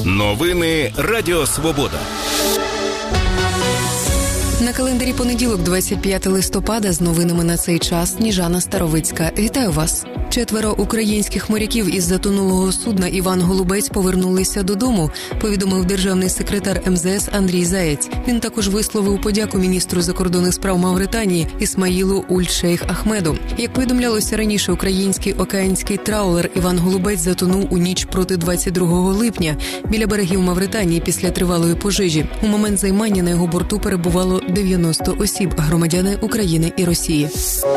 Новини Радіо Свобода. На календарі понеділок, 25 листопада, з новинами на цей час Сніжана Старовицька. Вітаю вас! 4 українських моряків із затонулого судна Іван Голубець повернулися додому, повідомив державний секретар МЗС Андрій Заєць. Він також висловив подяку міністру закордонних справ Мавританії Ісмаїлу Уль-Шейх Ахмеду. Як повідомлялося раніше, український океанський траулер Іван Голубець затонув у ніч проти 22 липня біля берегів Мавританії після тривалої пожежі. У момент займання на його борту перебувало 90 осіб, громадяни України і Росії.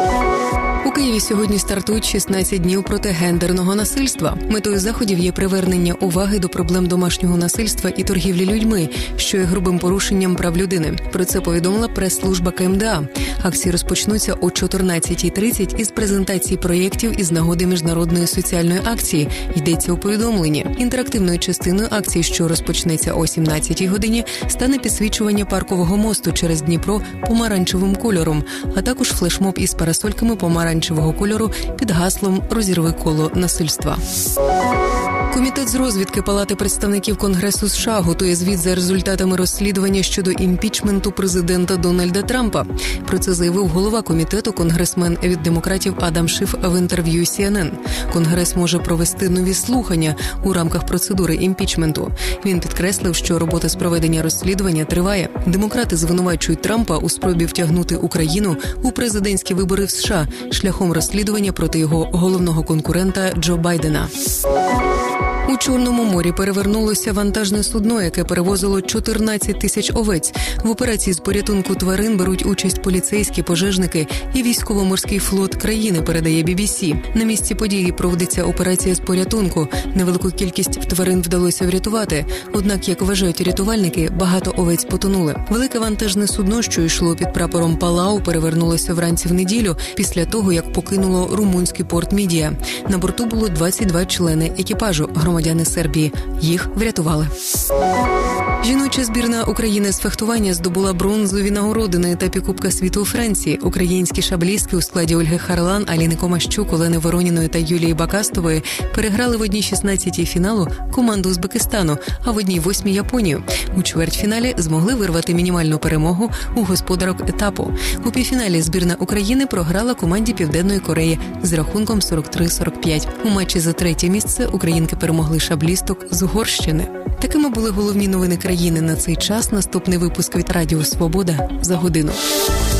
У Києві сьогодні стартують 16 днів проти гендерного насильства. Метою заходів є привернення уваги до проблем домашнього насильства і торгівлі людьми, що є грубим порушенням прав людини. Про це повідомила прес-служба КМДА. Акції розпочнуться о 14:30 із презентації проєктів із нагоди міжнародної соціальної акції, йдеться у повідомленні. Інтерактивною частиною акції, що розпочнеться о 17:00 годині, стане підсвічування паркового мосту через Дніпро помаранчевим кольором, а також флешмоб із парасольками помаранчевого кольору під гаслом «Розірви коло насильства». Комітет з розвідки Палати представників Конгресу США готує звіт за результатами розслідування щодо імпічменту президента Дональда Трампа. Про це заявив голова комітету, конгресмен від демократів Адам Шиф в інтерв'ю CNN. Конгрес може провести нові слухання у рамках процедури імпічменту. Він підкреслив, що робота з проведення розслідування триває. Демократи звинувачують Трампа у спробі втягнути Україну у президентські вибори в США шляхом розслідування проти його головного конкурента Джо Байдена. У Чорному морі перевернулося вантажне судно, яке перевозило 14 тисяч овець. В операції з порятунку тварин беруть участь поліцейські, пожежники і військово-морський флот країни, передає BBC. На місці події проводиться операція з порятунку. Невелику кількість тварин вдалося врятувати. Однак, як вважають рятувальники, багато овець потонули. Велике вантажне судно, що йшло під прапором Палау, перевернулося вранці в неділю після того, як покинуло румунський порт Мідія. На борту було 22 члени екіпажу, громадяни Сербії. Їх врятували. Жіноча збірна України з фехтування здобула бронзові нагороди на етапі Кубка світу у Франції. Українські шаблістки у складі Ольги Харлан, Аліни Комащук, Олени Вороніної та Юлії Бакастової переграли в одній 16-й фіналу команду Узбекистану, а в одній 8-й Японію. У чвертьфіналі змогли вирвати мінімальну перемогу у господарок етапу. У півфіналі збірна України програла команді Південної Кореї з рахунком 43-45. У матчі за третє місце українки перемогли шаблісток з Угорщини. Такими були головні новини країни на цей час. Наступний випуск від Радіо Свобода за годину.